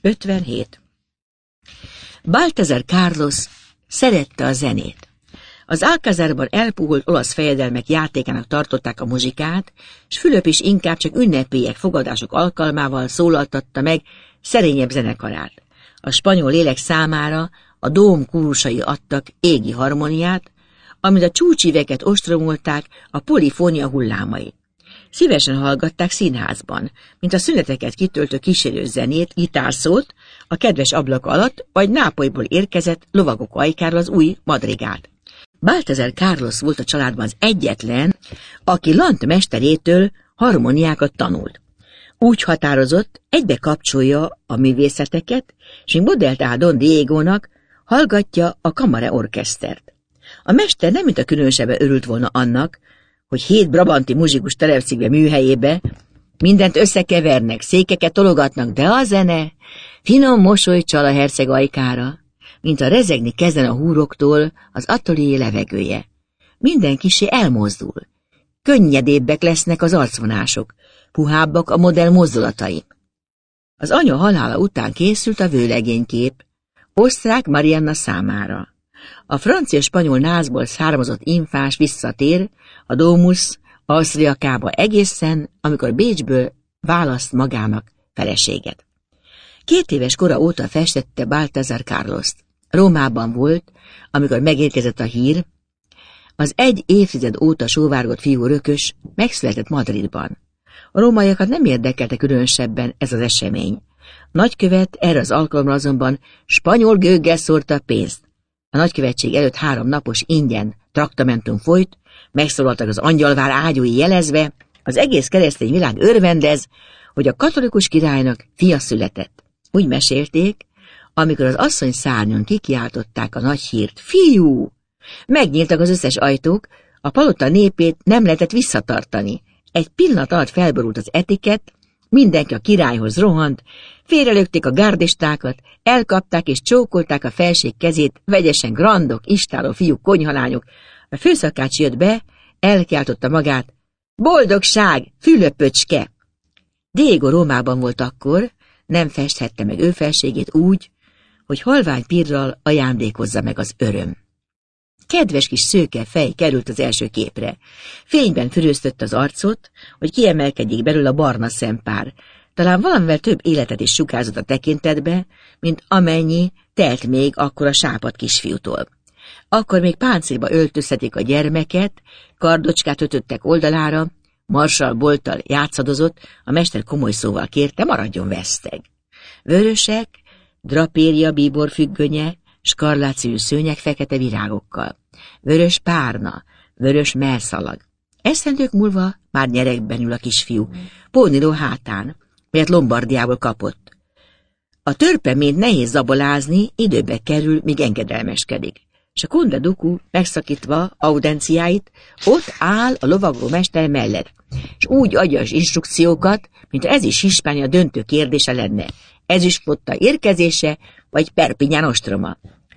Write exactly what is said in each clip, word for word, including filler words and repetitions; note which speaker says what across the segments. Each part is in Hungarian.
Speaker 1: ötvenhét. Baltasar Carlos szerette a zenét. Az Alcázarban elpuhult olasz fejedelmek játékának tartották a muzsikát, s Fülöp is inkább csak ünnepélyek, fogadások alkalmával szólaltatta meg szerényebb zenekarát. A spanyol lélek számára a dóm kórusai adtak égi harmóniát, amit a csúcsíveket ostromolták a polifónia hullámai. Szívesen hallgatták színházban, mint a szüneteket kitöltő kísérő zenét, gitárszót a kedves ablak alatt, vagy Nápolyból érkezett lovagok ajkáról az új madrigát. Baltasar Carlos volt a családban az egyetlen, aki Lant mesterétől harmóniákat tanult. Úgy határozott, egybe kapcsolja a művészeteket, és modellt áll Don Diegónak, hallgatja a kamara orkesztert. A mester nem mint a különösebben örült volna annak, hogy hét brabanti muzsikus telepszik be műhelyébe, mindent összekevernek, székeket tologatnak, de a zene finom mosoly csal a herceg ajkára, mint a rezegni kezden a húroktól az atelié levegője. Minden kissé elmozdul. Könnyedébbek lesznek az arcvonások, puhábbak a modell mozdulatai. Az anya halála után készült a vőlegénykép, osztrák Marianna számára. A francia-spanyol názból származott infás visszatér a Domus Ausztriakába egészen, amikor Bécsből választ magának feleséget. Két éves kora óta festette Baltasar Carlost. Rómában volt, amikor megérkezett a hír, az egy évtized óta sóvárgott fiú Rökös megszületett Madridban. A rómaiakat nem érdekelte különösebben ez az esemény. Nagykövet erre az alkalomra azonban spanyol gőggel szórta a pénzt. A nagykövetség előtt három napos ingyen traktamentum folyt, megszólaltak az angyalvár ágyúi jelezve, az egész keresztény világ örvendez, hogy a katolikus királynak fia született. Úgy mesélték, amikor az asszony szárnyon kikiáltották a nagy hírt, fiú! Megnyíltak az összes ajtók, a palota népét nem lehetett visszatartani. Egy pillanat alatt felborult az etikett, mindenki a királyhoz rohant, félrelökték a gárdistákat, elkapták és csókolták a felség kezét, vegyesen grandok, istáló fiúk, konyhalányok. A főszakács jött be, elkiáltotta magát, boldogság, Fülöpöcske! Diego Rómában volt akkor, nem festhette meg ő felségét úgy, hogy halvány pirral ajándékozza meg az öröm. Kedves kis szőke fej került az első képre. Fényben füröztött az arcot, hogy kiemelkedjék belőle a barna szempár. Talán valamivel több életet is sugárzott a tekintetbe, mint amennyi telt még akkor a sápadt kisfiútól. Akkor még páncélba öltöztetik a gyermeket, kardocskát ötöttek oldalára, marsal bolttal játszadozott, a mester komoly szóval kérte, maradjon veszteg. Vörösek, drapéria bíbor függönye, skarlácszínű szőnyeg fekete virágokkal, vörös párna, vörös mellszalag. Esztendők múlva már nyeregben ül a kisfiú, póniló hátán, melyet Lombardiából kapott. A törpeményt nehéz zabolázni, időbe kerül, míg engedelmeskedik, és a Conde Ducu megszakítva audenciáit ott áll a lovagló mester mellett, és úgy adja az instrukciókat, mint ez is Hispánia döntő kérdése lenne, ezüstflotta érkezése, vagy Perpignan ostroma.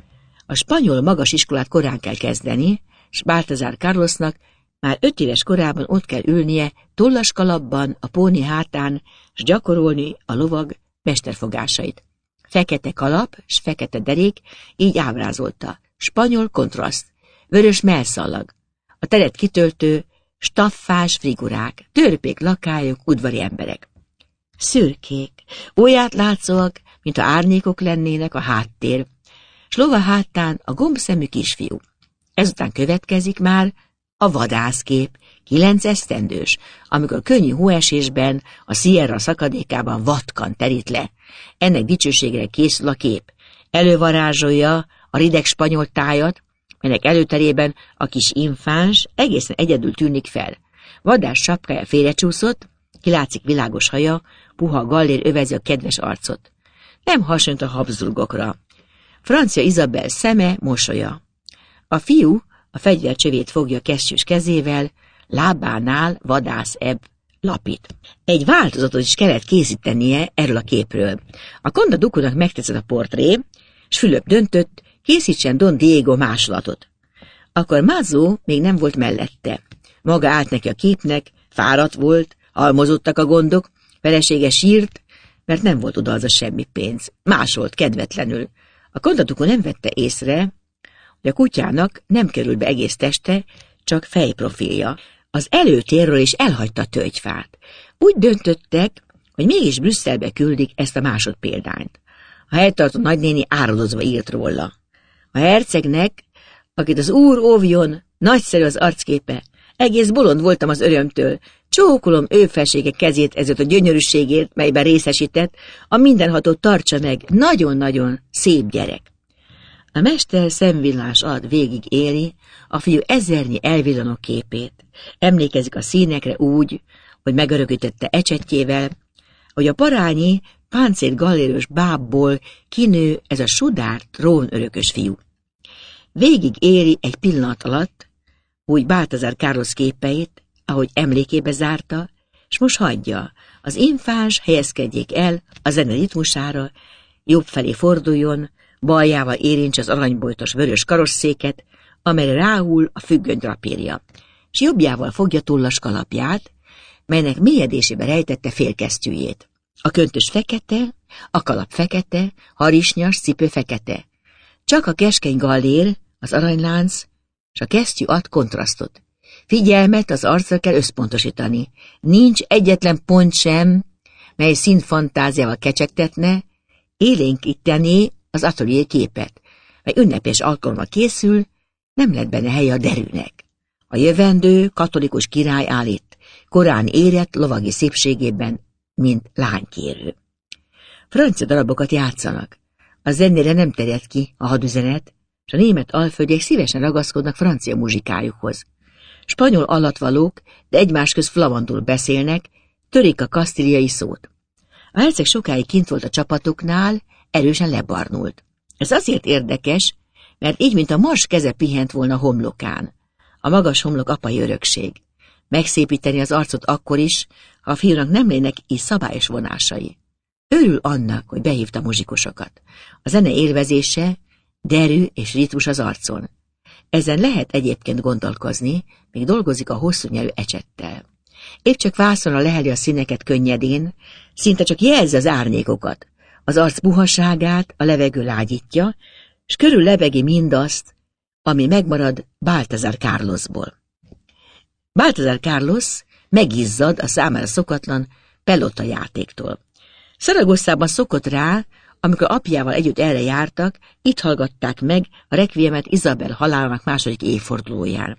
Speaker 1: A spanyol magas iskolát korán kell kezdeni, s Baltasar Carlosnak már öt éves korában ott kell ülnie tollas kalapban a póni hátán, s gyakorolni a lovag mesterfogásait. Fekete kalap s fekete derék, így ábrázolta. Spanyol kontraszt, vörös mellszallag, a teret kitöltő, staffás figurák, törpék, lakályok, udvari emberek. Szürkék, olyat látszóak, mint a árnyékok lennének a háttér, s lova hátán a gombszemű kisfiú. Ezután következik már a vadászkép, kilenc esztendős, amikor könnyű hóesésben a Sierra szakadékában vatkan terít le. Ennek dicsőségre készül a kép. Elővarázsolja a rideg spanyol tájat, melynek előterében a kis infáns egészen egyedül tűnik fel. Vadás sapkája félrecsúszott, kilátszik világos haja, puha gallér övezi a kedves arcot. Nem hasonlít a Habsburgokra. Francia Izabel szeme, mosolya. A fiú a fegyvercsövét fogja kesztyűs kezével, lábánál vadász ebb lapít. Egy változatot is kellett készítenie erről a képről. A Conde Ducunak megtetszett a portré, s Fülöp döntött, készítsen Don Diego másolatot. Akkor Mazo még nem volt mellette. Maga állt neki a képnek, fáradt volt, halmozottak a gondok, felesége sírt, mert nem volt oda az a semmi pénz. Másolt kedvetlenül. A kontatukon nem vette észre, hogy a kutyának nem kerül be egész teste, csak fejprofilja. Az előtérről is elhagyta a tölgyfát. Úgy döntöttek, hogy mégis Brüsszelbe küldik ezt a másodpéldányt. A helytartó nagynéni áradozva írt róla. A hercegnek, akit az úr óvjon, nagyszerű az arcképe. Egész bolond voltam az örömtől. Csókolom ő felsége kezét ezért a gyönyörűségért, melyben részesített, a mindenható tartsa meg, nagyon-nagyon szép gyerek. A mester szemvillás alatt végig éli a fiú ezernyi elvillanó képét. Emlékezik a színekre úgy, hogy megörökítette ecsetjével, hogy a parányi, páncélt gallérős bábból kinő ez a sudár trónörökös fiú. Végig éri egy pillanat alatt, úgy Balthazar Carlos képeit, ahogy emlékébe zárta, s most hagyja, az infáns helyezkedjék el a zene ritmusára, jobb felé forduljon, baljával érintse az aranybojtos vörös karosszéket, amelyre ráhul a függöny drapírja, s jobbjával fogja tollas kalapját, melynek mélyedésébe rejtette félkesztyűjét. A köntös fekete, a kalap fekete, harisnyas cipő fekete. Csak a keskeny gallér, az aranylánc, s a kesztyű ad kontrasztot. Figyelmet az arcra kell összpontosítani. Nincs egyetlen pont sem, mely színfantáziával kecsegtetne, élénkíteni az atelier képet, mely ünnepés alkalommal készül, nem lett benne helye a derűnek. A jövendő katolikus király állít, korán érett lovagi szépségében, mint lánykérő. Francia darabokat játszanak. A zenére nem terjed ki a hadüzenet, és a német alföldiek szívesen ragaszkodnak francia muzsikájukhoz. Spanyol alatvalók, de egymás közt flamandul beszélnek, törik a kasztíliai szót. A herceg sokáig kint volt a csapatoknál, erősen lebarnult. Ez azért érdekes, mert így, mint a mars keze pihent volna homlokán. A magas homlok apai örökség. Megszépíteni az arcot akkor is, ha a fiúnak nem lennek így szabályos vonásai. Örül annak, hogy behívta muzsikusokat. A zene élvezése, derű és ritmus az arcon. Ezen lehet egyébként gondolkozni, míg dolgozik a hosszú nyelű ecsettel. Épp csak vászonra leheli a színeket könnyedén, szinte csak jelzi az árnyékokat. Az arc puhaságát a levegő lágyítja, s körül lebegi mindazt, ami megmarad Balthazar Carlosból. Balthazar Carlos megizzad a számára szokatlan pelota játéktól. Szaragosszában szokott rá, amikor apjával együtt erre jártak, itt hallgatták meg a rekviemet Izabel halálának második évfordulóján.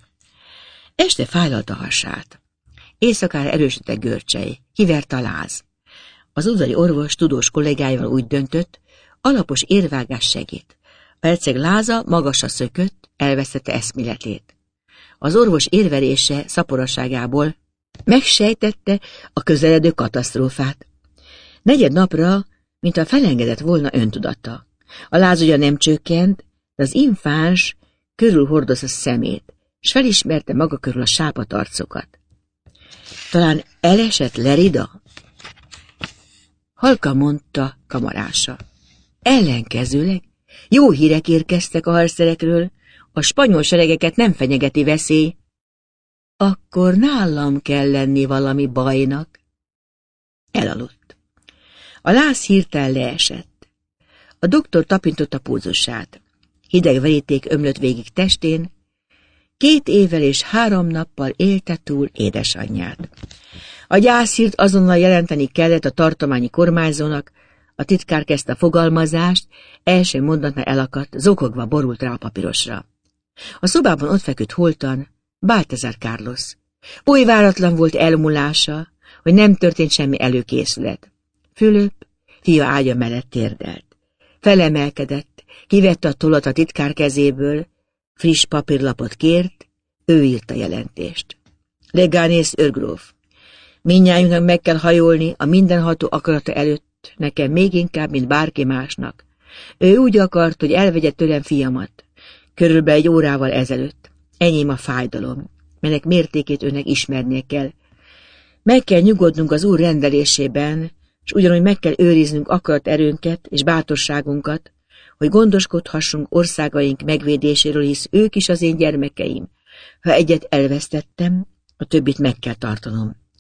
Speaker 1: Este fájlalt a hasát. Éjszakára erősödtek görcsei, kivert a láz. Az udvari orvos tudós kollégáival úgy döntött, alapos érvágás segít. A herceg láza magasra szökött, elvesztette eszméletét. Az orvos érvelése szaporosságából megsejtette a közeledő katasztrófát. Negyed napra, mintha felengedett volna öntudata. A láz ugyan nem csökkent, de az infáns körülhordozta szemét, s felismerte maga körül a sápadt arcokat. Talán elesett Lerida? Halkan mondta kamarása. Ellenkezőleg jó hírek érkeztek a harcszerekről, a spanyol seregeket nem fenyegeti veszély. Akkor nálam kell lenni valami bajnak. Elaludt. A láz hirtelen leesett. A doktor tapintott a pulzusát. Hideg veríték ömlött végig testén. Két évvel és három nappal élte túl édesanyját. A gyászhírt azonnal jelenteni kellett a tartományi kormányzónak, a titkár kezdte a fogalmazást, első mondatnál elakadt, zokogva borult rá a papírosra. A szobában ott feküdt holtan Balthazar Carlos. Oly váratlan volt elmúlása, hogy nem történt semmi előkészület. Fülöp fia ágya mellett térdelt. Felemelkedett, kivette a tollat a titkár kezéből, friss papírlapot kért, ő írta a jelentést. Leganész őrgróf. Mindnyájunknak meg kell hajolni a mindenható akarata előtt, nekem még inkább, mint bárki másnak. Ő úgy akart, hogy elvegye tőlem fiamat. Körülbelül egy órával ezelőtt. Enyém a fájdalom, melynek mértékét önnek ismernie kell. Meg kell nyugodnunk az úr rendelésében, és ugyanúgy meg kell őriznünk akarat erőnket és bátorságunkat, hogy gondoskodhassunk országaink megvédéséről, hisz ők is az én gyermekeim. Ha egyet elvesztettem, a többit meg kell tartanom.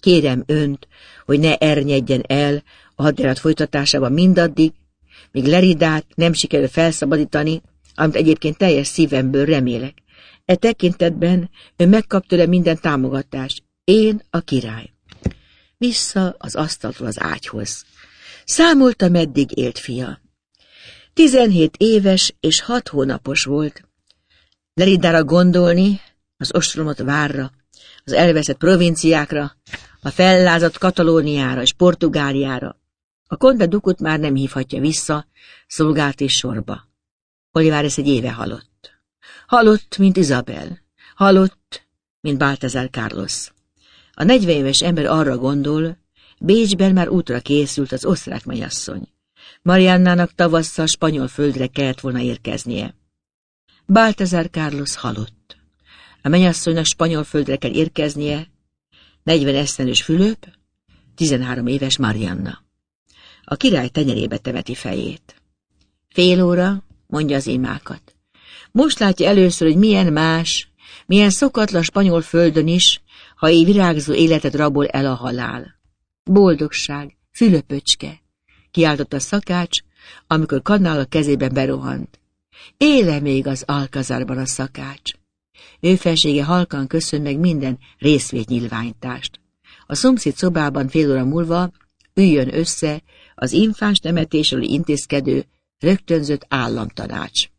Speaker 1: Kérem önt, hogy ne ernyedjen el a hadjárat folytatásában mindaddig, míg Leridát nem sikerül felszabadítani, amit egyébként teljes szívemből remélek. E tekintetben ön megkap tőle minden támogatást. Én a király. Vissza az asztaltól az ágyhoz. Számolta, meddig élt fia. Tizenhét éves és hat hónapos volt. Leridára gondolni, az ostromott várra, az elveszett provinciákra, a fellázadt Katalóniára és Portugáliára. A Conde Ducot már nem hívhatja vissza, szolgált és sorba. Olivares egy éve halott. Halott, mint Isabel. Halott, mint Baltasar Carlos. A negyven éves ember arra gondol, Bécsben már útra készült az osztrák mennyasszony. Mariannának tavasszal spanyol földre kellett volna érkeznie. Baltasar Carlos halott. A mennyasszonynak spanyol földre kell érkeznie, negyven esztendős Fülöp, tizenhárom éves Marianna. A király tenyerébe temeti fejét. Fél óra, mondja az imákat. Most látja először, hogy milyen más, milyen szokatlan spanyol földön is, ha így virágzó életet rabol el a halál. Boldogság, Fülöpöcske, kiáltotta a szakács, amikor kannál a kezében berohant. Éle még az Alcazarban a szakács. Ő felsége halkan köszön meg minden részvétnyilványtást. A szomszéd szobában fél óra múlva üljön össze az infáns temetésről intézkedő, rögtönzött államtanács.